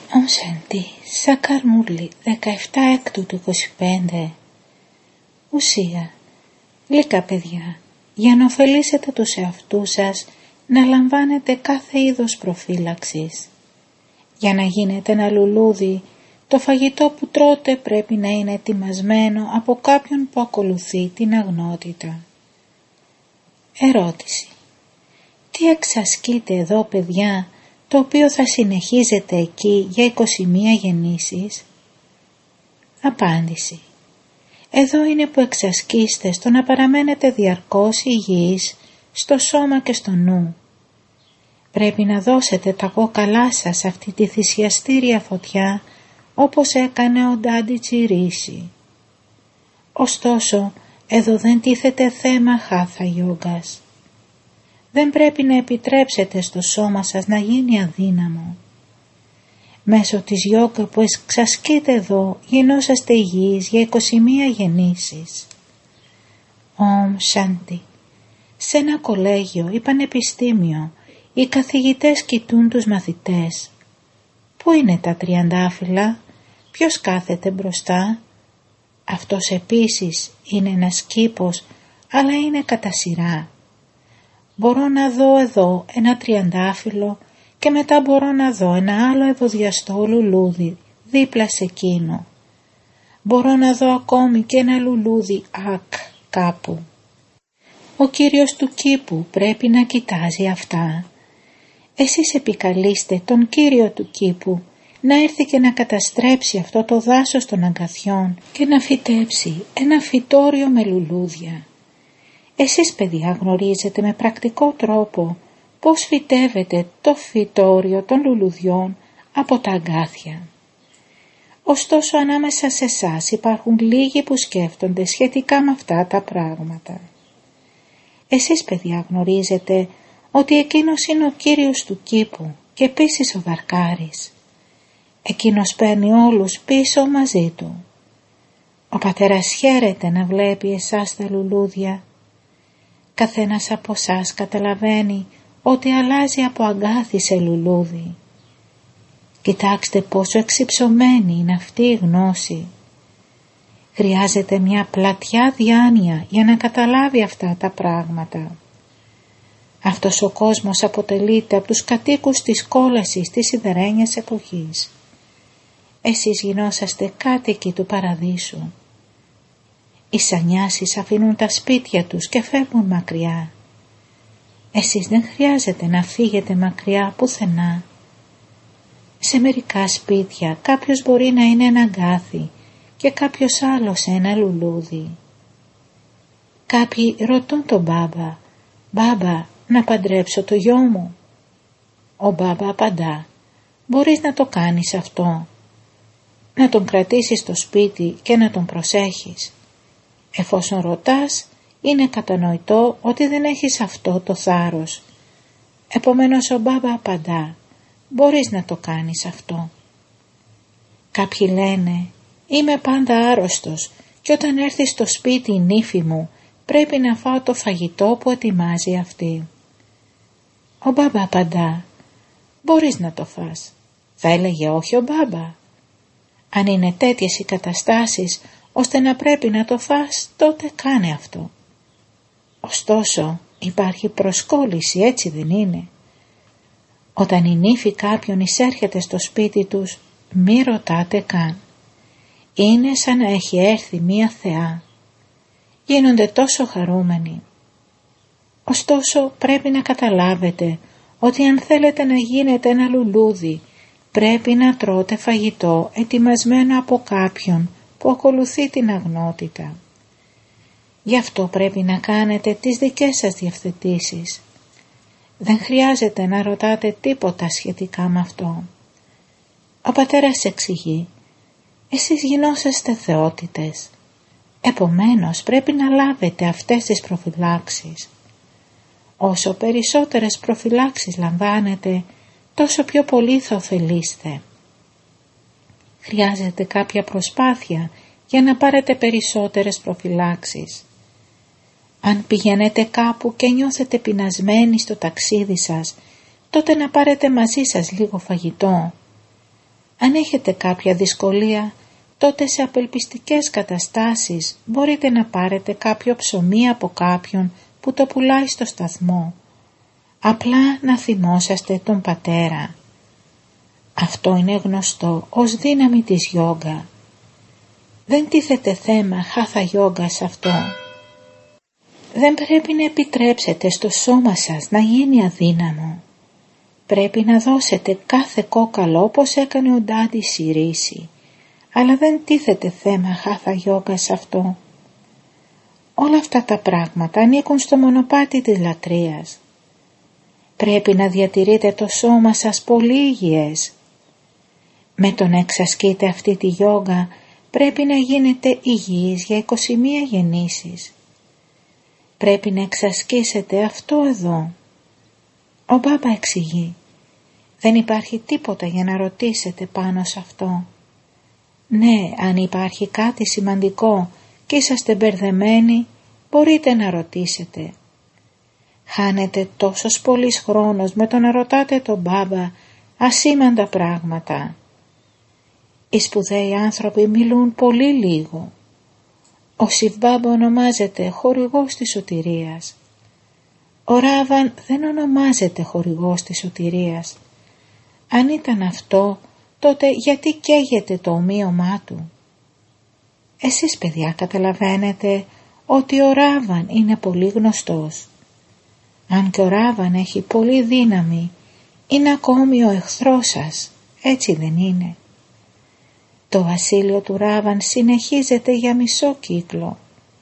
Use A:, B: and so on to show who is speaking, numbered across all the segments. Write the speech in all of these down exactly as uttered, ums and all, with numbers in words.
A: Om Shanti, Σακαρμούλη, δεκαεφτά έκτου του είκοσι πέντε. Ουσία. Λίγα παιδιά, για να ωφελήσετε τους εαυτούς σας, να λαμβάνετε κάθε είδος προφύλαξης. Για να γίνετε ένα λουλούδι, το φαγητό που τρώτε πρέπει να είναι ετοιμασμένο από κάποιον που ακολουθεί την αγνότητα. Ερώτηση. Τι εξασκείτε εδώ, παιδιά, το οποίο θα συνεχίζετε εκεί για είκοσι μία γεννήσεις? Απάντηση. Εδώ είναι που εξασκείστε στο να παραμένετε διαρκώς υγιείς στο σώμα και στο νου. Πρέπει να δώσετε τα κόκαλά σας σε αυτή τη θυσιαστήρια φωτιά, όπως έκανε ο Ντάντι Τσιρίσι. Ωστόσο, εδώ δεν τίθεται θέμα χάθα γιόγκας. Δεν πρέπει να επιτρέψετε στο σώμα σας να γίνει αδύναμο. Μέσω της γιόγκα που εξασκείτε εδώ γινόσαστε υγιείς για είκοσι μία γεννήσεις. Ομ Σάντι. Σε ένα κολέγιο ή πανεπιστήμιο οι καθηγητές κοιτούν τους μαθητές. Πού είναι τα τριαντάφυλλα? Ποιος κάθεται μπροστά? Αυτός επίσης είναι ένας κήπος, αλλά είναι κατά σειρά. Μπορώ να δω εδώ ένα τριαντάφυλλο και μετά μπορώ να δω ένα άλλο ευωδιαστό λουλούδι δίπλα σε εκείνο. Μπορώ να δω ακόμη και ένα λουλούδι ακ κάπου. Ο κύριος του κήπου πρέπει να κοιτάζει αυτά. Εσείς επικαλείστε τον κύριο του κήπου να έρθει και να καταστρέψει αυτό το δάσος των αγκαθιών και να φυτέψει ένα φυτόριο με λουλούδια. Εσείς, παιδιά, γνωρίζετε με πρακτικό τρόπο πώς φυτεύετε το φυτόριο των λουλουδιών από τα αγκάθια. Ωστόσο, ανάμεσα σε εσάς υπάρχουν λίγοι που σκέφτονται σχετικά με αυτά τα πράγματα. Εσείς, παιδιά, γνωρίζετε ότι εκείνος είναι ο κύριος του κήπου και επίσης ο Δαρκάρης. Εκείνος παίρνει όλους πίσω μαζί του. Ο πατέρας χαίρεται να βλέπει εσάς τα λουλούδια. Καθένας από εσάς καταλαβαίνει ότι αλλάζει από αγκάθι σε λουλούδι. Κοιτάξτε πόσο εξυψωμένη είναι αυτή η γνώση. Χρειάζεται μια πλατιά διάνοια για να καταλάβει αυτά τα πράγματα. Αυτός ο κόσμος αποτελείται από τους κατοίκους της κόλασης της σιδερένιας εποχής. Εσείς γινόσαστε κάτοικοι του παραδείσου. Οι σανιάσεις αφήνουν τα σπίτια τους και φεύγουν μακριά. Εσείς δεν χρειάζεται να φύγετε μακριά πουθενά. Σε μερικά σπίτια κάποιος μπορεί να είναι ένα αγκάθι και κάποιος άλλος ένα λουλούδι. Κάποιοι ρωτούν τον μπάμπα, «Μπάμπα, να παντρέψω το γιο μου?» Ο μπάμπα απαντά, «Μπορείς να το κάνεις αυτό, να τον κρατήσεις στο σπίτι και να τον προσέχεις. Εφόσον ρωτάς, είναι κατανοητό ότι δεν έχεις αυτό το θάρρος. Επομένως ο μπάμπα απαντά, μπορείς να το κάνεις αυτό». Κάποιοι λένε, «Είμαι πάντα άρρωστος και όταν έρθει στο σπίτι η νύφη μου πρέπει να φάω το φαγητό που ετοιμάζει αυτή». Ο μπάμπα απαντά, «Μπορείς να το φας». Θα έλεγε όχι ο μπάμπα. Αν είναι τέτοιες οι καταστάσεις ώστε να πρέπει να το φας, τότε κάνε αυτό. Ωστόσο υπάρχει προσκόλληση, έτσι δεν είναι? Όταν η νύφη κάποιον εισέρχεται στο σπίτι τους, μη ρωτάτε καν. Είναι σαν να έχει έρθει μία θεά. Γίνονται τόσο χαρούμενοι. Ωστόσο πρέπει να καταλάβετε ότι αν θέλετε να γίνετε ένα λουλούδι, πρέπει να τρώτε φαγητό ετοιμασμένο από κάποιον που ακολουθεί την αγνότητα. Γι' αυτό πρέπει να κάνετε τις δικές σας διευθετήσεις. Δεν χρειάζεται να ρωτάτε τίποτα σχετικά με αυτό. Ο πατέρας εξηγεί, εσείς γινόσαστε θεότητες. Επομένως πρέπει να λάβετε αυτές τις προφυλάξεις. Όσο περισσότερες προφυλάξεις λαμβάνετε, τόσο πιο πολύ θα ωφελείστε. Χρειάζεται κάποια προσπάθεια για να πάρετε περισσότερες προφυλάξεις. Αν πηγαίνετε κάπου και νιώθετε πεινασμένοι στο ταξίδι σας, τότε να πάρετε μαζί σας λίγο φαγητό. Αν έχετε κάποια δυσκολία, τότε σε απελπιστικές καταστάσεις μπορείτε να πάρετε κάποιο ψωμί από κάποιον που το πουλάει στο σταθμό. Απλά να θυμόσαστε τον πατέρα. Αυτό είναι γνωστό ως δύναμη της γιόγκα. Δεν τίθεται θέμα χάθα γιόγκα σε αυτό. Δεν πρέπει να επιτρέψετε στο σώμα σας να γίνει αδύναμο. Πρέπει να δώσετε κάθε κόκαλο όπως έκανε ο Ντάντι Σιρίσι, αλλά δεν τίθεται θέμα χάθα γιόγκα σε αυτό. Όλα αυτά τα πράγματα ανήκουν στο μονοπάτι της λατρείας. Πρέπει να διατηρείτε το σώμα σας πολύ υγιές. Με το να εξασκείτε αυτή τη γιόγκα πρέπει να γίνετε υγιείς για είκοσι μία γεννήσεις. Πρέπει να εξασκήσετε αυτό εδώ. Ο Μπάμπα εξηγεί, δεν υπάρχει τίποτα για να ρωτήσετε πάνω σε αυτό. Ναι, αν υπάρχει κάτι σημαντικό και είσαστε μπερδεμένοι, μπορείτε να ρωτήσετε. Χάνετε τόσος πολύς χρόνος με το να ρωτάτε τον Μπάμπα ασήμαντα πράγματα. Οι σπουδαίοι άνθρωποι μιλούν πολύ λίγο. Ο Σιβ Μπάμπα ονομάζεται χορηγός της σωτηρίας. Ο Ράβαν δεν ονομάζεται χορηγός της σωτηρίας. Αν ήταν αυτό, τότε γιατί καίγεται το ομοίωμά του? Εσείς παιδιά καταλαβαίνετε ότι ο Ράβαν είναι πολύ γνωστός. Αν και ο Ράβαν έχει πολύ δύναμη, είναι ακόμη ο εχθρός σας, έτσι δεν είναι? Το βασίλειο του Ράβαν συνεχίζεται για μισό κύκλο.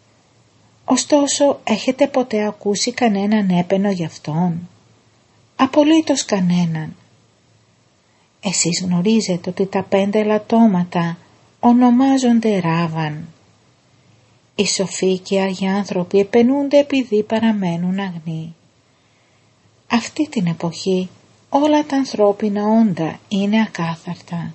A: Ωστόσο, έχετε ποτέ ακούσει κανέναν έπαινο γι' αυτόν? Απολύτως κανέναν. Εσείς γνωρίζετε ότι τα πέντε ελαττώματα ονομάζονται Ράβαν. Οι σοφοί και οι άγιοι άνθρωποι επαινούνται επειδή παραμένουν αγνοί. Αυτή την εποχή όλα τα ανθρώπινα όντα είναι ακάθαρτα.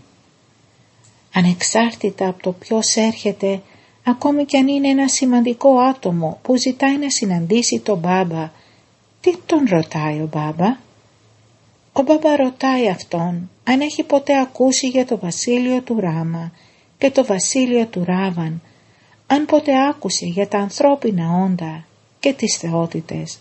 A: Ανεξάρτητα από το ποιος έρχεται, ακόμη κι αν είναι ένα σημαντικό άτομο που ζητάει να συναντήσει τον Μπάμπα, τι τον ρωτάει ο Μπάμπα? Ο Μπάμπα ρωτάει αυτόν αν έχει ποτέ ακούσει για το βασίλειο του Ράμα και το βασίλειο του Ράβαν, αν ποτέ άκουσε για τα ανθρώπινα όντα και τις θεότητες.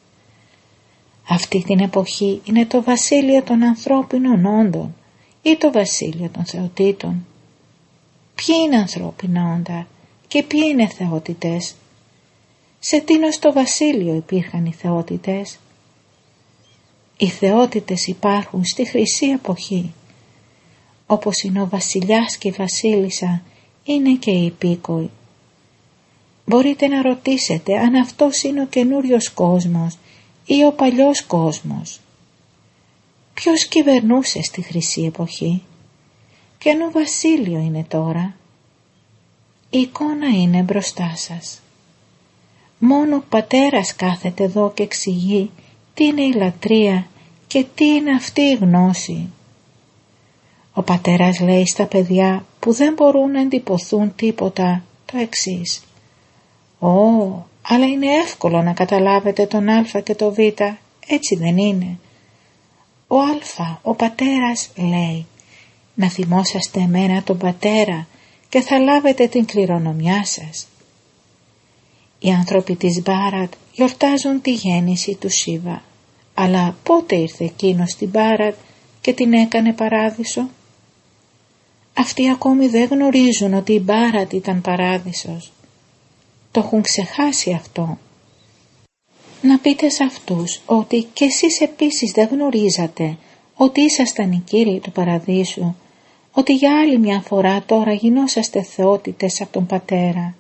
A: Αυτή την εποχή είναι το βασίλειο των ανθρώπινων όντων ή το βασίλειο των θεοτήτων. Ποιοι είναι ανθρώπινα όντα και ποιοι είναι θεότητες? Σε τίνο στο βασίλειο υπήρχαν οι θεότητες? Οι θεότητες υπάρχουν στη χρυσή εποχή. Όπως είναι ο βασιλιάς και η βασίλισσα, είναι και οι υπήκοοι. Μπορείτε να ρωτήσετε αν αυτός είναι ο καινούριος κόσμος ή ο παλιός κόσμος. Ποιος κυβερνούσε στη χρυσή εποχή? Ποιανού βασίλειο είναι τώρα? Η εικόνα είναι μπροστά σας. Μόνο ο πατέρας κάθεται εδώ και εξηγεί τι είναι η λατρεία και τι είναι αυτή η γνώση. Ο πατέρας λέει στα παιδιά που δεν μπορούν να εντυπωθούν τίποτα το εξής. «Ω, αλλά είναι εύκολο να καταλάβετε τον Α και το Β, έτσι δεν είναι?» Ο Α, ο πατέρας, λέει «Να θυμόσαστε εμένα τον πατέρα και θα λάβετε την κληρονομιά σας». Οι άνθρωποι της Μπάρατ γιορτάζουν τη γέννηση του Σίβα, αλλά πότε ήρθε εκείνος στην Μπάρατ και την έκανε παράδεισο? Αυτοί ακόμη δεν γνωρίζουν ότι η Μπάρατ ήταν παράδεισος. Το έχουν ξεχάσει αυτό. Να πείτε σε αυτούς ότι και εσείς επίσης δεν γνωρίζατε ότι ήσασταν οι κύριοι του παραδείσου, ότι για άλλη μια φορά τώρα γινόσαστε θεότητες από τον Πατέρα.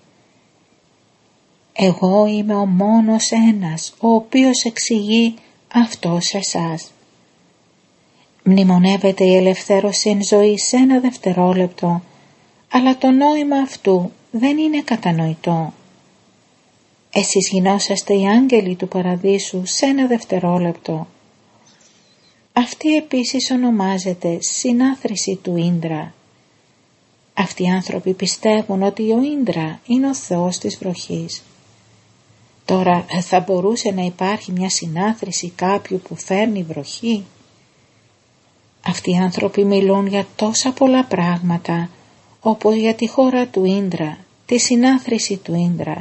A: Εγώ είμαι ο μόνος ένας, ο οποίος εξηγεί αυτό σε εσάς. Μνημονεύεται η ελευθέρωση εν ζωή σε ένα δευτερόλεπτο, αλλά το νόημα αυτού δεν είναι κατανοητό. Εσείς γινόσαστε οι άγγελοι του παραδείσου σε ένα δευτερόλεπτο. Αυτή επίσης ονομάζεται συνάθρηση του Ίντρα. Αυτοί οι άνθρωποι πιστεύουν ότι ο Ίντρα είναι ο θεός της βροχής. Τώρα θα μπορούσε να υπάρχει μια συνάθρηση κάποιου που φέρνει βροχή? Αυτοί οι άνθρωποι μιλούν για τόσα πολλά πράγματα, όπως για τη χώρα του Ίντρα, τη συνάθρηση του Ίντρα.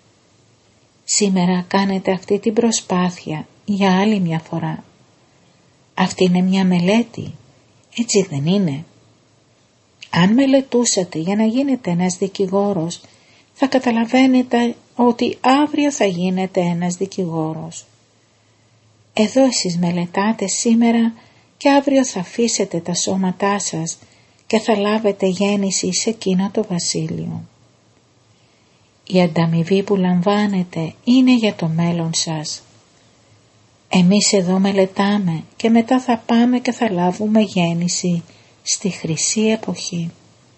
A: Σήμερα κάνετε αυτή την προσπάθεια για άλλη μια φορά. Αυτή είναι μια μελέτη, έτσι δεν είναι? Αν μελετούσατε για να γίνετε ένας δικηγόρος, θα καταλαβαίνετε ότι αύριο θα γίνετε ένας δικηγόρος. Εδώ εσείς μελετάτε σήμερα και αύριο θα αφήσετε τα σώματά σας και θα λάβετε γέννηση σε εκείνο το βασίλειο. Η ανταμοιβή που λαμβάνετε είναι για το μέλλον σας. Εμείς εδώ μελετάμε και μετά θα πάμε και θα λάβουμε γέννηση στη χρυσή εποχή.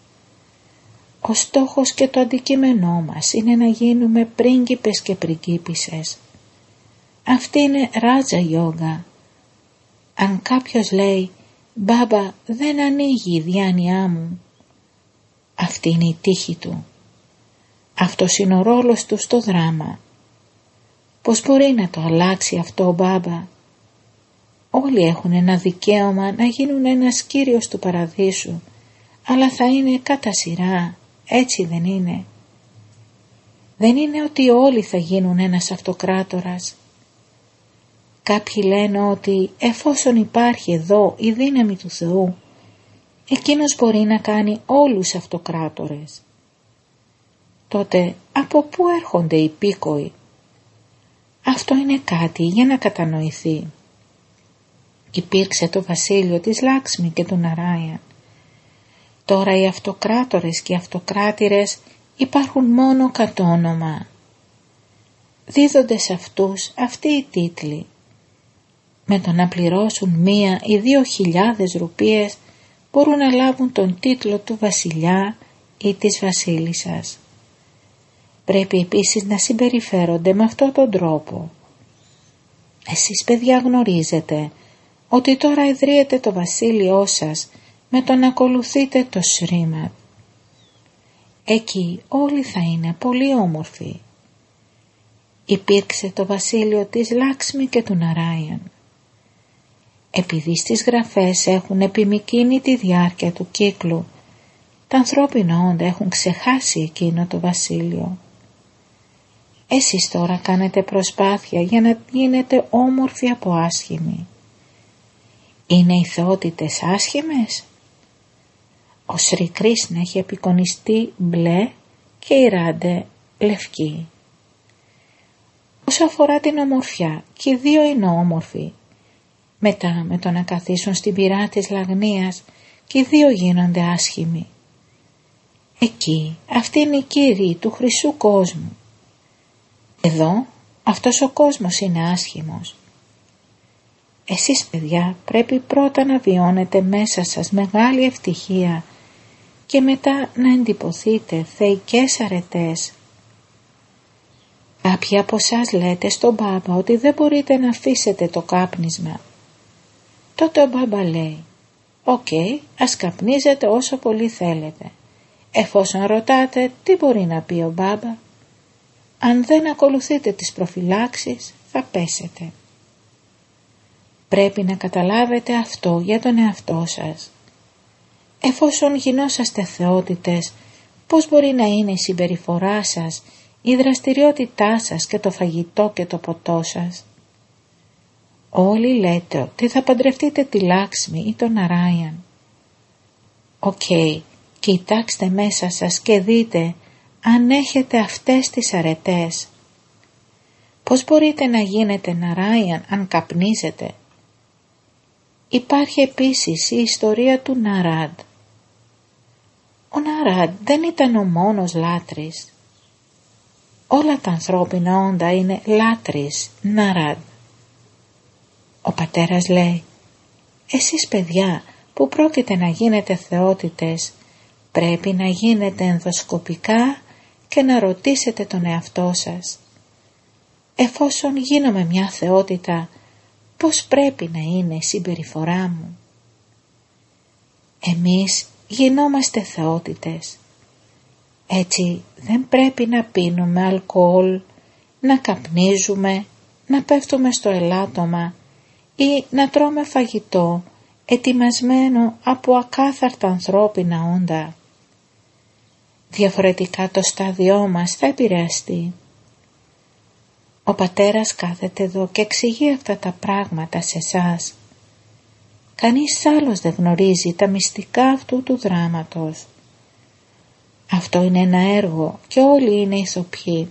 A: Ο στόχος και το αντικείμενό μας είναι να γίνουμε πρίγκιπες και πριγκίπισσες. Αυτή είναι ράτζα γιόγκα. Αν κάποιος λέει «Μπάμπα, δεν ανοίγει η διάνοιά μου», αυτή είναι η τύχη του. Αυτός είναι ο ρόλος του στο δράμα. Πώς μπορεί να το αλλάξει αυτό ο μπάμπα? Όλοι έχουν ένα δικαίωμα να γίνουν ένας κύριος του παραδείσου, αλλά θα είναι κατά σειρά, έτσι δεν είναι? Δεν είναι ότι όλοι θα γίνουν ένας αυτοκράτορας. Κάποιοι λένε ότι εφόσον υπάρχει εδώ η δύναμη του Θεού, εκείνος μπορεί να κάνει όλους αυτοκράτορες. Τότε από πού έρχονται οι υπήκοοι? Αυτό είναι κάτι για να κατανοηθεί. Υπήρξε το βασίλειο της Λάξμη και του Ναράιαν. Τώρα οι αυτοκράτορες και οι αυτοκράτηρες υπάρχουν μόνο κατ' όνομα. Δίδονται σε αυτούς αυτοί οι τίτλοι. Με το να πληρώσουν μία ή δύο χιλιάδες ρουπίες μπορούν να λάβουν τον τίτλο του βασιλιά ή της βασίλισσας. Πρέπει επίσης να συμπεριφέρονται με αυτόν τον τρόπο. Εσείς παιδιά γνωρίζετε ότι τώρα ιδρύεται το βασίλειό σας με το να ακολουθείτε το Σρίμαντ. Εκεί όλοι θα είναι πολύ όμορφοι. Υπήρξε το βασίλειο της Λάξμη και του Ναράιαν. Επειδή στις γραφές έχουν επιμικρύνει τη διάρκεια του κύκλου, τα ανθρώπινα όντα έχουν ξεχάσει εκείνο το βασίλειο. Εσείς τώρα κάνετε προσπάθεια για να γίνετε όμορφοι από άσχημοι. Είναι οι θεότητες άσχημες? Ο Σρι Κρίσνα έχει απεικονιστεί μπλε και η Ράντε λευκή. Όσο αφορά την ομορφιά, και οι δύο είναι όμορφοι. Μετά με το να καθίσουν στην πυρά της λαγνίας, και οι δύο γίνονται άσχημοι. Εκεί αυτοί είναι οι κύριοι του χρυσού κόσμου. Εδώ αυτός ο κόσμος είναι άσχημος. Εσείς παιδιά πρέπει πρώτα να βιώνετε μέσα σας μεγάλη ευτυχία και μετά να εντυπωθείτε θεϊκές αρετές. Κάποιοι από εσάς λέτε στον μπάμπα ότι δεν μπορείτε να αφήσετε το κάπνισμα. Τότε ο μπάμπα λέει «Οκ, okay, ας καπνίζετε όσο πολύ θέλετε». Εφόσον ρωτάτε τι μπορεί να πει ο μπάμπα, αν δεν ακολουθείτε τις προφυλάξεις θα πέσετε. Πρέπει να καταλάβετε αυτό για τον εαυτό σας. Εφόσον γινόσαστε θεότητες, πώς μπορεί να είναι η συμπεριφορά σας, η δραστηριότητά σας και το φαγητό και το ποτό σας? Όλοι λέτε ότι θα παντρευτείτε τη Λάξμη ή τον Ναράιαν. Οκ, okay, κοιτάξτε μέσα σας και δείτε αν έχετε αυτές τις αρετές. Πώς μπορείτε να γίνετε Ναράιαν αν καπνίζετε? Υπάρχει επίσης η ιστορία του Ναράντ. Ο Ναράντ δεν ήταν ο μόνος λάτρης. Όλα τα ανθρώπινα όντα είναι λάτρης, Ναράντ. Ο πατέρας λέει, εσείς παιδιά που πρόκειται να γίνετε θεότητες, πρέπει να γίνετε ενδοσκοπικά και να ρωτήσετε τον εαυτό σας. Εφόσον γίνομαι μια θεότητα, πώς πρέπει να είναι η συμπεριφορά μου? Εμείς γινόμαστε θεότητες. Έτσι δεν πρέπει να πίνουμε αλκοόλ, να καπνίζουμε, να πέφτουμε στο ελάττωμα ή να τρώμε φαγητό ετοιμασμένο από ακάθαρτα ανθρώπινα όντα. Διαφορετικά το στάδιό μας θα επηρεαστεί. Ο πατέρας κάθεται εδώ και εξηγεί αυτά τα πράγματα σε εσάς. Κανείς άλλος δεν γνωρίζει τα μυστικά αυτού του δράματος. Αυτό είναι ένα έργο και όλοι είναι ηθοποιοί.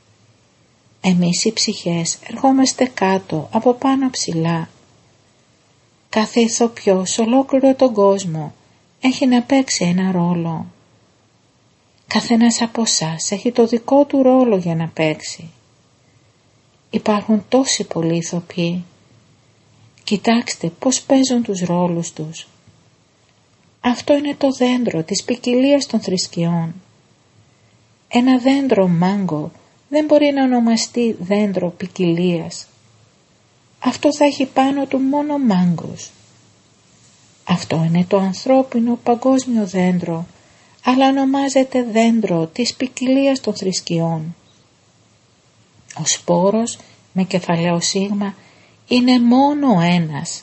A: Εμείς οι ψυχές ερχόμαστε κάτω από πάνω ψηλά. Κάθε ηθοποιός σε ολόκληρο τον κόσμο έχει να παίξει ένα ρόλο. Καθένας από εσάς έχει το δικό του ρόλο για να παίξει. Υπάρχουν τόσοι πολλοί ηθοποιοί. Κοιτάξτε πώς παίζουν τους ρόλους τους. Αυτό είναι το δέντρο της ποικιλίας των θρησκειών. Ένα δέντρο μάγκο δεν μπορεί να ονομαστεί δέντρο ποικιλίας. Αυτό θα έχει πάνω του μόνο μάγκος. Αυτό είναι το ανθρώπινο παγκόσμιο δέντρο, αλλά ονομάζεται δέντρο της ποικιλίας των θρησκειών. Ο σπόρος με κεφαλαίο σίγμα είναι μόνο ένας.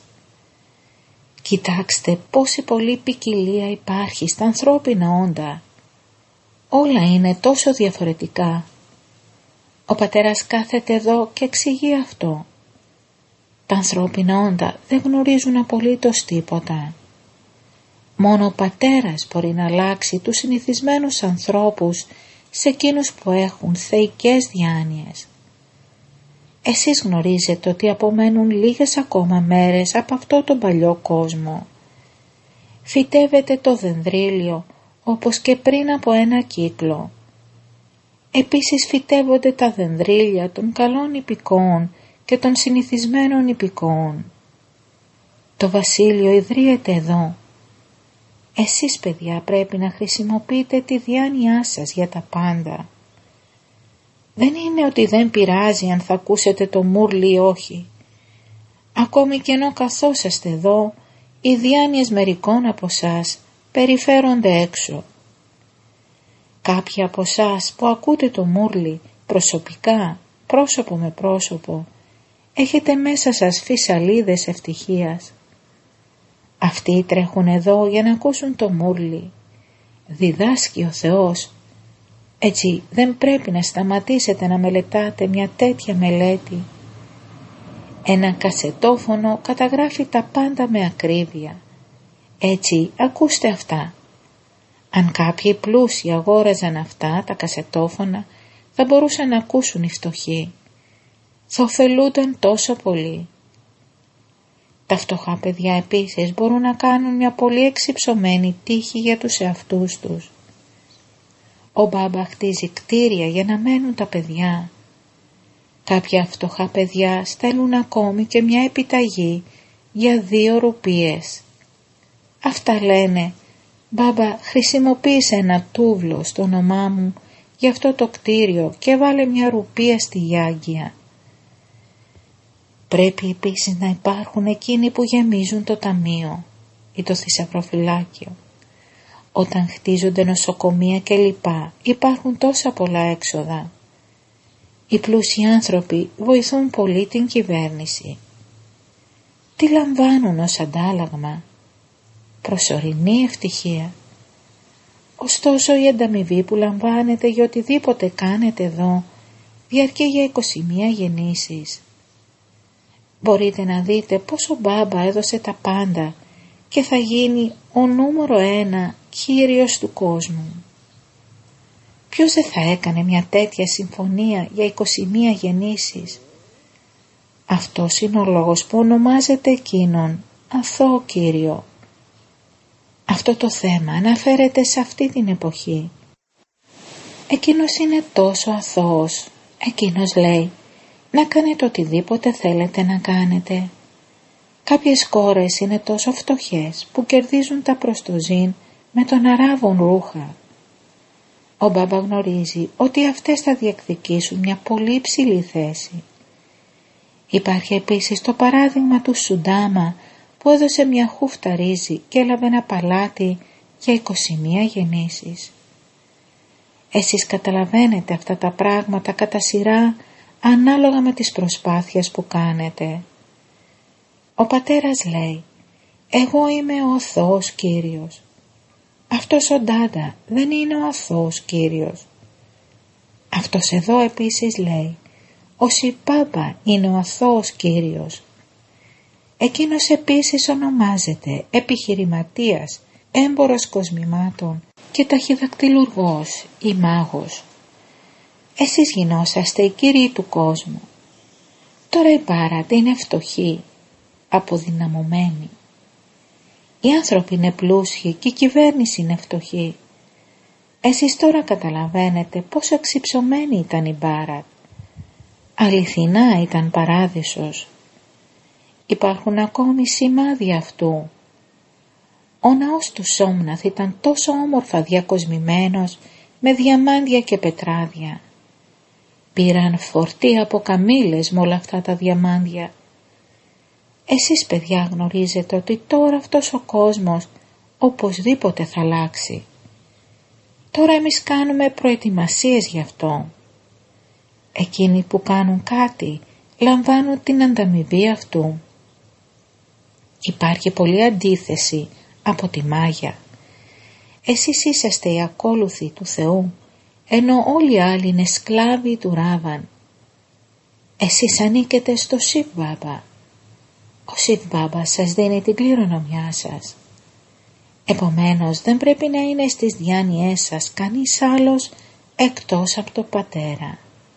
A: Κοιτάξτε πόση πολλή ποικιλία υπάρχει στα ανθρώπινα όντα. Όλα είναι τόσο διαφορετικά. Ο πατέρας κάθεται εδώ και εξηγεί αυτό. Τα ανθρώπινα όντα δεν γνωρίζουν απολύτως τίποτα. Μόνο ο πατέρας μπορεί να αλλάξει τους συνηθισμένους ανθρώπους σε εκείνους που έχουν θεϊκές διάνοιες. Εσείς γνωρίζετε ότι απομένουν λίγες ακόμα μέρες από αυτό τον παλιό κόσμο. Φυτεύεται το δενδρίλιο όπως και πριν από ένα κύκλο. Επίσης φυτεύονται τα δενδρίλια των καλών υπηκόων και των συνηθισμένων υπηκόων. Το βασίλειο ιδρύεται εδώ. Εσείς παιδιά πρέπει να χρησιμοποιείτε τη διάνοιά σας για τα πάντα. Δεν είναι ότι δεν πειράζει αν θα ακούσετε το μουρλι ή όχι. Ακόμη και ενώ καθόσαστε εδώ, οι διάνοιες μερικών από σας περιφέρονται έξω. Κάποιοι από σας που ακούτε το μουρλι προσωπικά, πρόσωπο με πρόσωπο, έχετε μέσα σας φυσαλίδες ευτυχίας. Αυτοί τρέχουν εδώ για να ακούσουν το μουρλι. Διδάσκει ο Θεός. Έτσι δεν πρέπει να σταματήσετε να μελετάτε μια τέτοια μελέτη. Ένα κασετόφωνο καταγράφει τα πάντα με ακρίβεια. Έτσι ακούστε αυτά. Αν κάποιοι πλούσιοι αγόραζαν αυτά τα κασετόφωνα, θα μπορούσαν να ακούσουν οι φτωχοί. Θα ωφελούνταν τόσο πολύ. Τα φτωχά παιδιά επίσης μπορούν να κάνουν μια πολύ εξυψωμένη τύχη για τους εαυτούς τους. Ο μπάμπα χτίζει κτίρια για να μένουν τα παιδιά. Κάποια φτωχά παιδιά στέλνουν ακόμη και μια επιταγή για δύο ρουπίες. Αυτά λένε, μπάμπα χρησιμοποίησε ένα τούβλο στο όνομά μου για αυτό το κτίριο και βάλε μια ρουπία στη Γιάγκια. Πρέπει επίσης να υπάρχουν εκείνοι που γεμίζουν το ταμείο ή το θησαυροφυλάκιο. Όταν χτίζονται νοσοκομεία και λοιπά, υπάρχουν τόσα πολλά έξοδα. Οι πλούσιοι άνθρωποι βοηθούν πολύ την κυβέρνηση. Τι λαμβάνουν ως αντάλλαγμα? Προσωρινή ευτυχία. Ωστόσο η ανταμοιβή που λαμβάνετε για οτιδήποτε κάνετε εδώ διαρκεί για είκοσι μία γεννήσεις. Μπορείτε να δείτε πως ο μπάμπα έδωσε τα πάντα και θα γίνει ο νούμερο ένα κύριος του κόσμου. Ποιος δεν θα έκανε μια τέτοια συμφωνία για είκοσι μία γεννήσεις? Αυτός είναι ο λόγος που ονομάζεται εκείνον αθώο Κύριο. Αυτό το θέμα αναφέρεται σε αυτή την εποχή. Εκείνος είναι τόσο αθώος. Εκείνος λέει να κάνετε οτιδήποτε θέλετε να κάνετε. Κάποιες κόρες είναι τόσο φτωχές που κερδίζουν τα προστοζήν με το να ράβουν ρούχα. Ο μπάμπα γνωρίζει ότι αυτές θα διεκδικήσουν μια πολύ ψηλή θέση. Υπάρχει επίσης το παράδειγμα του Σουντάμα που έδωσε μια χούφτα ρύζι και έλαβε ένα παλάτι για είκοσι μία γεννήσεις. Εσείς καταλαβαίνετε αυτά τα πράγματα κατά σειρά ανάλογα με τις προσπάθειες που κάνετε. Ο πατέρας λέει, εγώ είμαι ο αθώος Κύριος. Αυτός ο Ντάντα δεν είναι ο αθώος Κύριος. Αυτός εδώ επίσης λέει, ο Σιμπάμπα είναι ο αθώος Κύριος. Εκείνος επίσης ονομάζεται επιχειρηματίας, έμπορος κοσμημάτων και ταχυδακτυλουργός ή μάγος. Εσείς γινόσαστε οι κύριοι του κόσμου. Τώρα η Μπάρατ είναι φτωχή, αποδυναμωμένη. Οι άνθρωποι είναι πλούσιοι και η κυβέρνηση είναι φτωχή. Εσείς τώρα καταλαβαίνετε πόσο εξυψωμένη ήταν η Μπάρατ. Αληθινά ήταν παράδεισος. Υπάρχουν ακόμη σημάδια αυτού. Ο ναός του Σόμναθ ήταν τόσο όμορφα διακοσμημένος με διαμάντια και πετράδια. Πήραν φορτία από καμήλες με όλα αυτά τα διαμάντια. Εσείς παιδιά γνωρίζετε ότι τώρα αυτός ο κόσμος οπωσδήποτε θα αλλάξει. Τώρα εμείς κάνουμε προετοιμασίες γι' αυτό. Εκείνοι που κάνουν κάτι λαμβάνουν την ανταμοιβή αυτού. Υπάρχει πολλή αντίθεση από τη Μάγια. Εσείς είσαστε οι ακόλουθοι του Θεού, ενώ όλοι οι άλλοι είναι σκλάβοι του Ράβαν. Εσείς ανήκετε στο Σιβ-Μπάμπα. Ο Σιβ-Μπάμπα σας δίνει την κληρονομιά σας. Επομένως δεν πρέπει να είναι στις διάνοιές σας κανείς άλλος εκτός από το Πατέρα.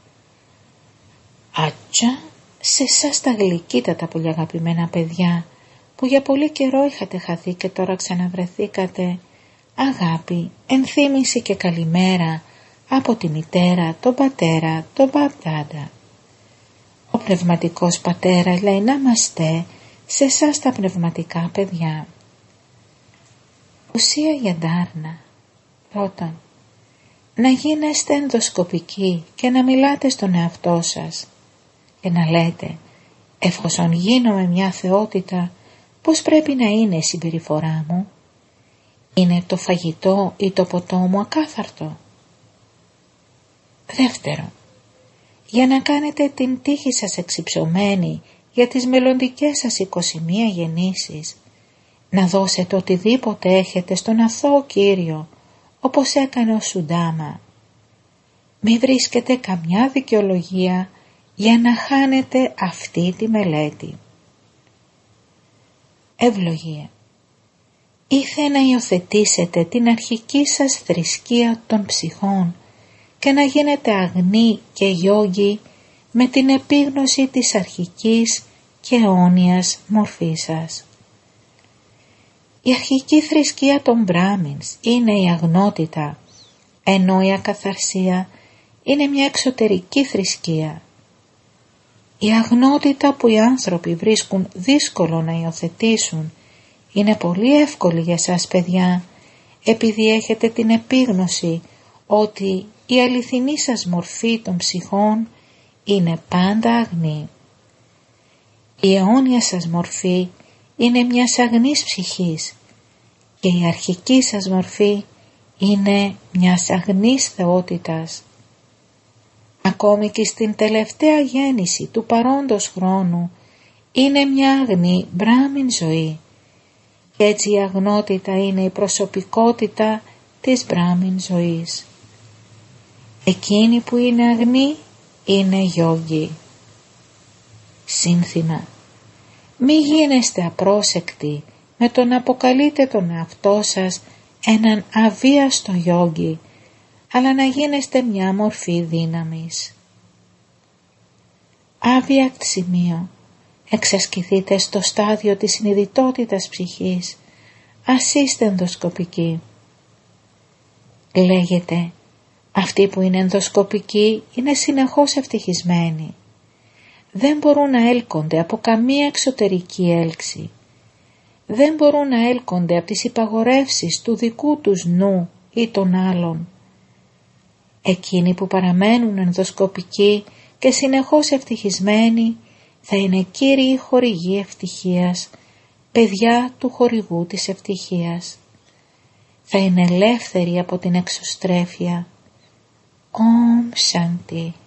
A: Άτσα, σε εσάς τα γλυκύτατα πολύ αγαπημένα παιδιά, που για πολύ καιρό είχατε χαθεί και τώρα ξαναβρεθήκατε, αγάπη, ενθύμηση και καλημέρα από τη μητέρα, τον πατέρα, τον Μπαπτάντα. Ο πνευματικός πατέρας λέει να είμαστε σε εσάς τα πνευματικά παιδιά. Ουσία για Ντάρνα. Πρώτον, να γίνεστε ενδοσκοπικοί και να μιλάτε στον εαυτό σας και να λέτε, εφόσον γίνομαι μια θεότητα, πώς πρέπει να είναι η συμπεριφορά μου? Είναι το φαγητό ή το ποτό μου ακάθαρτο? Δεύτερον, για να κάνετε την τύχη σας εξυψωμένη για τις μελλοντικές σας είκοσι μία γεννήσεις, να δώσετε οτιδήποτε έχετε στον αθώο Κύριο, όπως έκανε ο Σουντάμα. Μη βρίσκετε καμιά δικαιολογία για να χάνετε αυτή τη μελέτη. Ευλογία. Ήθε να υιοθετήσετε την αρχική σας θρησκεία των ψυχών και να γίνετε αγνοί και γιόγκοι με την επίγνωση της αρχικής και αιώνιας μορφής σας. Η αρχική θρησκεία των Μπράμινς είναι η αγνότητα, ενώ η ακαθαρσία είναι μια εξωτερική θρησκεία. Η αγνότητα που οι άνθρωποι βρίσκουν δύσκολο να υιοθετήσουν είναι πολύ εύκολη για σας παιδιά, επειδή έχετε την επίγνωση ότι η αληθινή σας μορφή των ψυχών είναι πάντα αγνή. Η αιώνια σας μορφή είναι μιας αγνής ψυχής και η αρχική σας μορφή είναι μιας αγνής θεότητας. Ακόμη και στην τελευταία γέννηση του παρόντος χρόνου είναι μια αγνή Μπράμιν ζωή και έτσι η αγνότητα είναι η προσωπικότητα της Μπράμιν ζωής. Εκείνη που είναι αγνή είναι γιόγκη. Σύνθημα. Μη γίνεστε απρόσεκτοι με το να αποκαλείτε τον εαυτό σας έναν αβίαστο γιόγκη, αλλά να γίνεστε μια μορφή δύναμης. Άβιακτ σημείο. Εξασκηθείτε στο στάδιο της συνειδητότητας ψυχής. Ας είστε ενδοσκοπικοί. Λέγεται, αυτοί που είναι ενδοσκοπικοί είναι συνεχώς ευτυχισμένοι. Δεν μπορούν να έλκονται από καμία εξωτερική έλξη. Δεν μπορούν να έλκονται από τις υπαγορεύσεις του δικού τους νου ή των άλλων. Εκείνοι που παραμένουν ενδοσκοπικοί και συνεχώς ευτυχισμένοι θα είναι κύριοι χορηγοί ευτυχίας, παιδιά του χορηγού της ευτυχίας. Θα είναι ελεύθεροι από την εξωστρέφεια. Ομ Σάντι.